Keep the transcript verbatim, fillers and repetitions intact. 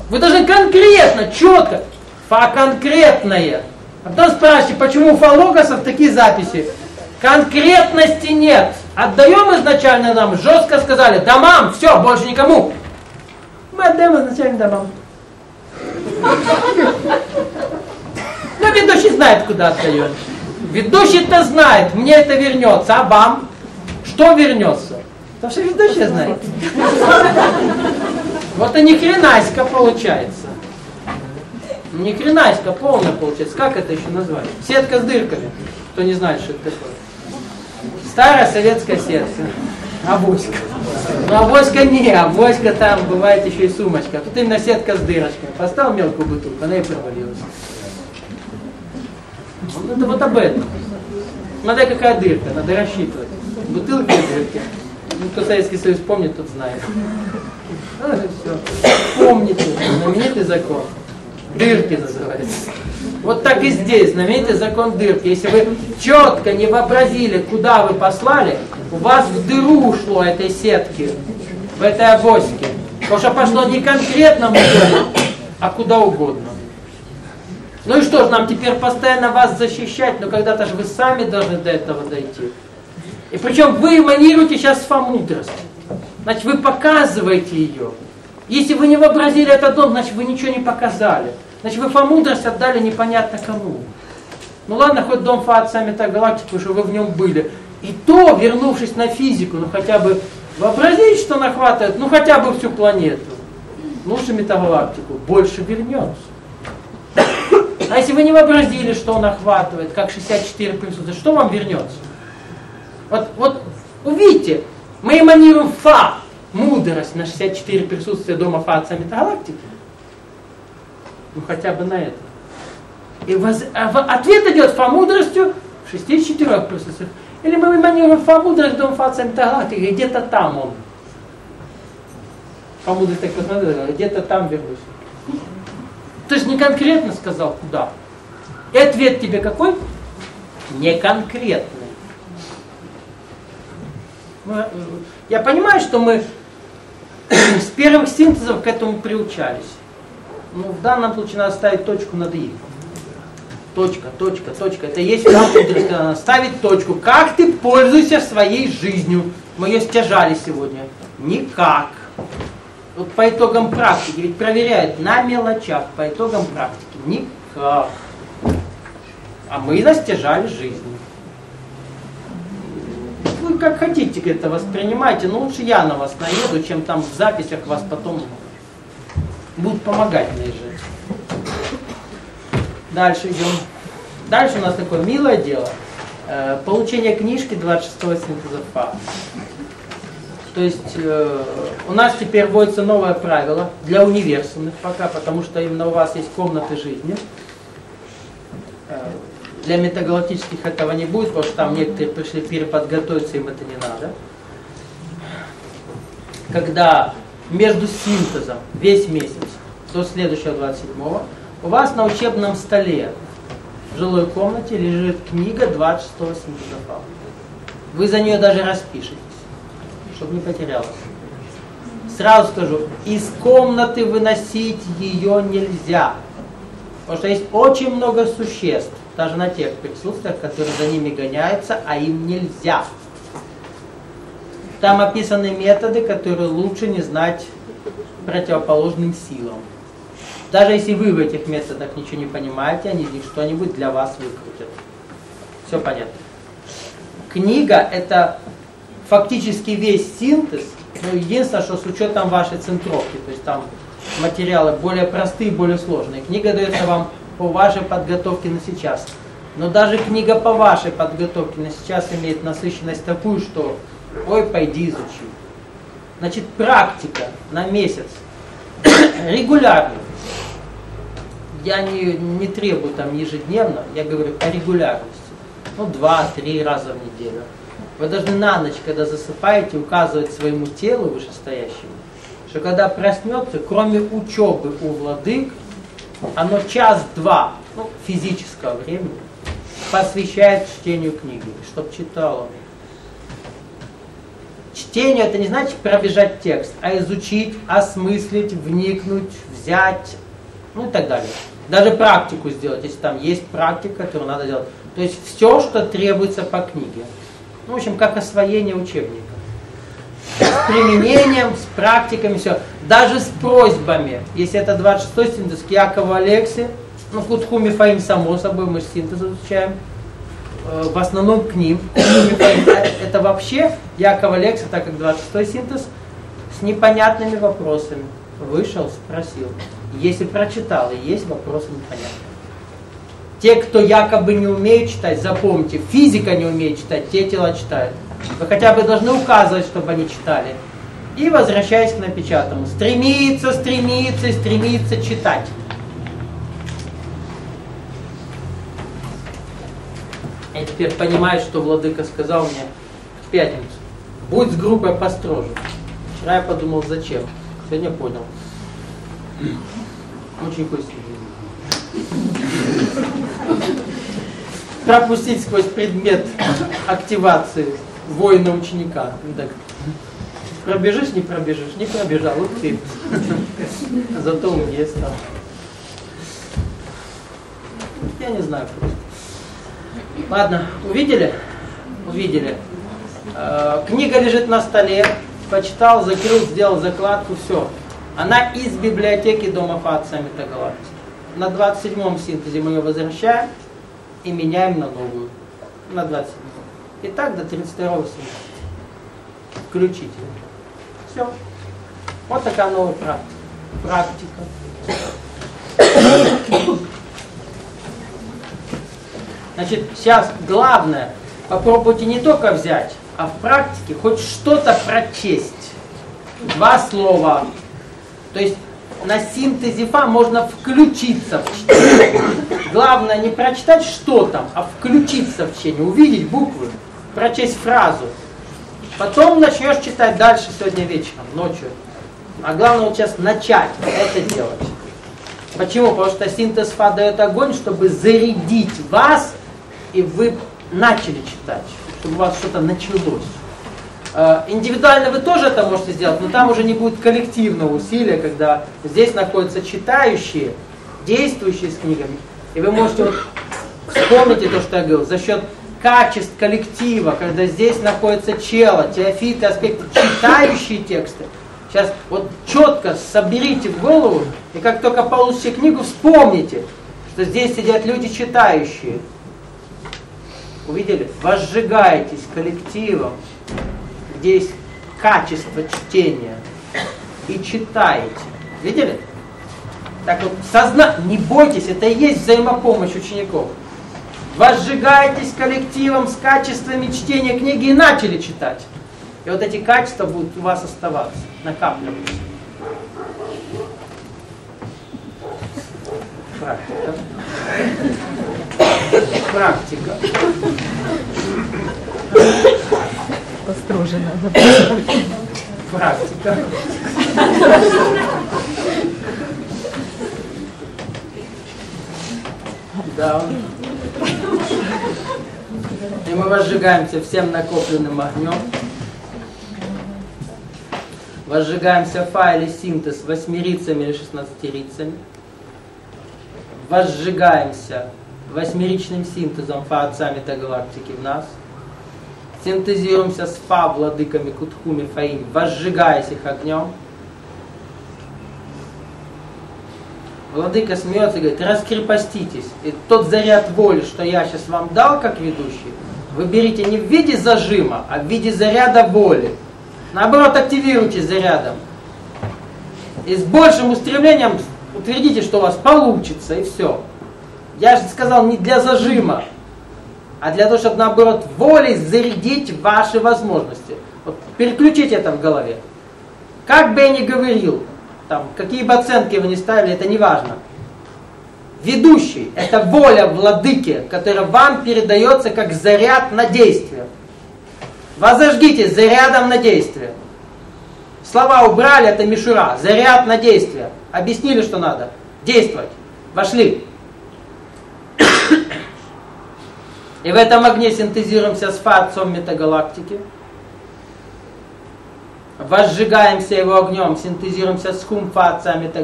Вы должны конкретно, четко, фа конкретное. А потом спрашиваете, почему у фалогосов такие записи? Конкретности нет. Отдаем изначально нам, жестко сказали, домам, все, больше никому. Мы отдаем изначально домам. Но ведущий знает, куда отдает. Ведущий-то знает, мне это вернется, а вам? Что вернется? Потому что ведущий знает. Вот и ни хренаська получается. Ни хренаська полная получается. Как это еще назвать? Сетка с дырками. Кто не знает, что это такое. Старая советская сетка. Авоська. Ну авоська не, авоська там бывает еще и сумочка. А тут именно сетка с дырочками. Поставил мелкую бутылку, она и провалилась. Ну, это вот об этом. Смотри, какая дырка, надо рассчитывать. Бутылки и дырки. Ну, кто Советский Союз помнит, тот знает. Ну, все. Помните, знаменитый закон. Дырки называется. Вот так и здесь, знаменитый закон дырки. Если вы четко не вообразили, куда вы послали, у вас в дыру ушло этой сетки, в этой авоське. Потому что пошло не конкретно в дыру, а куда угодно. Ну и что ж, нам теперь постоянно вас защищать, но когда-то же вы сами должны до этого дойти. И причем вы эманируете сейчас фа-мудрость. Значит, вы показываете ее. Если вы не вообразили этот дом, значит, вы ничего не показали. Значит, вы фа-мудрость отдали непонятно кому. Ну ладно, хоть дом фа от саммита галактики, потому что вы в нем были. И то, вернувшись на физику, ну хотя бы вообразите, что нахватывает, ну хотя бы всю планету. Лучше метагалактику, больше вернется. А если вы не вообразили, что он охватывает, как шестьдесят четыре присутствия, что вам вернется? Вот, вот увидите, мы эманируем фа, мудрость на шестьдесят четыре присутствия дома фа от саммита галактики. Ну хотя бы на это. И воз... ответ идет фа мудростью в шестидесяти четырёх присутствиях. Или мы эманируем фа мудрость дома фа от саммита галактики, где-то там он. Фа мудрость так посмотрел, где-то там вернусь. То есть не конкретно сказал, куда. И ответ тебе какой? Не конкретный. Я понимаю, что мы с первых синтезов к этому приучались. Но в данном случае надо ставить точку над «и». Точка, точка, точка. Это есть мудрость, когда надо ставить точку. Как ты пользуешься своей жизнью? Мы ее стяжали сегодня. Никак. Вот по итогам практики, ведь проверяют на мелочах, по итогам практики, никак. А мы настижали жизнь. Вы как хотите это воспринимайте, но лучше я на вас наеду, чем там в записях вас потом будут помогать наезжать. Дальше идем. Дальше у нас такое милое дело. Получение книжки двадцать шестого синтеза фа. То есть э, у нас теперь вводится новое правило для универсумных пока, потому что именно у вас есть комнаты жизни. Э, для метагалактических этого не будет, потому что там некоторые пришли переподготовиться, им это не надо. Когда между синтезом весь месяц до следующего двадцать седьмого у вас на учебном столе в жилой комнате лежит книга двадцать шестого синтеза фа. Вы за нее даже распишетесь, чтобы не потерялась. Сразу скажу, из комнаты выносить ее нельзя. Потому что есть очень много существ, даже на тех присутствиях, которые за ними гоняются, а им нельзя. Там описаны методы, которые лучше не знать противоположным силам. Даже если вы в этих методах ничего не понимаете, они здесь что-нибудь для вас выкрутят. Все понятно. Книга — это фактически весь синтез, но единственное, что с учетом вашей центровки, то есть там материалы более простые, более сложные. Книга дается вам по вашей подготовке на сейчас. Но даже книга по вашей подготовке на сейчас имеет насыщенность такую, что ой, пойди изучи. Значит, практика на месяц регулярно. Я не, не требую там ежедневно, я говорю о регулярности. Ну, два-три раза в неделю. Вы должны на ночь, когда засыпаете, указывать своему телу вышестоящему, что когда проснется, кроме учебы у владык, оно час-два, ну, физического времени, посвящает чтению книги, чтобы читал он. Чтение это не значит пробежать текст, а изучить, осмыслить, вникнуть, взять, ну и так далее. Даже практику сделать, если там есть практика, которую надо делать. То есть все, что требуется по книге. Ну, в общем, как освоение учебника. С применением, с практиками, все. Даже с просьбами. Если это двадцать шестой синтез к Якову Алексе, ну, Кутху Мифаим, само собой, мы же синтез изучаем. В основном к ним. Это вообще Яков Алекса, так как двадцать шестой синтез, с непонятными вопросами. Вышел, спросил. Если прочитал, и есть вопросы непонятные. Те, кто якобы не умеет читать, запомните, физика не умеет читать, те тела читают. Вы хотя бы должны указывать, чтобы они читали. И возвращаясь к напечатанному. Стремиться, стремиться, стремиться читать. Я теперь понимаю, что Владыка сказал мне в пятницу. Будь с группой построже. Вчера я подумал, зачем. Сегодня понял. Очень хочется. Пропустить сквозь предмет активации воина ученика. Так. Пробежишь, не пробежишь, не пробежал, вот ты. Зато умнее стал. Я не знаю просто. Ладно, увидели? Увидели. Э, книга лежит на столе. Почитал, закрыл, сделал закладку, все. Она из библиотеки Дома Фаатса Метагалактики. На двадцать седьмом синтезе мы ее возвращаем и меняем на новую. На двадцать седьмом. И так до тридцать второго синтеза. Включительно. Все. Вот такая новая практика. Практика. Значит, сейчас главное, попробуйте не только взять, а в практике хоть что-то прочесть. Два слова. То есть на синтезе Фа можно включиться в чтение. Главное не прочитать, что там, а включиться в чтение, увидеть буквы, прочесть фразу. Потом начнешь читать дальше сегодня вечером, ночью. А главное вот сейчас начать это делать. Почему? Потому что синтез Фа дает огонь, чтобы зарядить вас, и вы начали читать, чтобы у вас что-то началось. Индивидуально вы тоже это можете сделать, но там уже не будет коллективного усилия, когда здесь находятся читающие, действующие с книгами. И вы можете вот вспомните то, что я говорил, за счет качеств коллектива, когда здесь находится чело, теофиты, аспекты, читающие тексты. Сейчас вот четко соберите в голову, и как только получите книгу, вспомните, что здесь сидят люди читающие. Увидели? Возжигаетесь коллективом, где есть качество чтения, и читаете. Видели? Так вот, созна... не бойтесь, это и есть взаимопомощь учеников. Возжигаетесь коллективом с качествами чтения книги и начали читать. И вот эти качества будут у вас оставаться, накапливаться. Практика. Практика. Построже надо. Практика. Да. И мы возжигаемся всем накопленным огнем. Возжигаемся Фа или синтез восьмерицами или шестнадцатерицами. Возжигаемся восьмеричным синтезом Фа отца метагалактики в нас. Синтезируемся с Фа владыками Кутху Мифаим, возжигаясь их огнем. Владыка смеется и говорит, раскрепоститесь. И тот заряд воли, что я сейчас вам дал как ведущий, вы берите не в виде зажима, а в виде заряда воли. Наоборот, активируйте зарядом. И с большим устремлением утвердите, что у вас получится, и все. Я же сказал не для зажима, а для того, чтобы наоборот волей зарядить ваши возможности. Вот переключите это в голове. Как бы я ни говорил, там, какие бы оценки вы ни ставили, это не важно. Ведущий – это воля владыки, которая вам передается как заряд на действие. Возожгите зарядом на действие. Слова убрали, это мишура. Заряд на действие. Объяснили, что надо. Действовать. Вошли. И в этом огне синтезируемся с Фа отцом метагалактики. возжигаемся его огнем, синтезируемся с хумфациями и так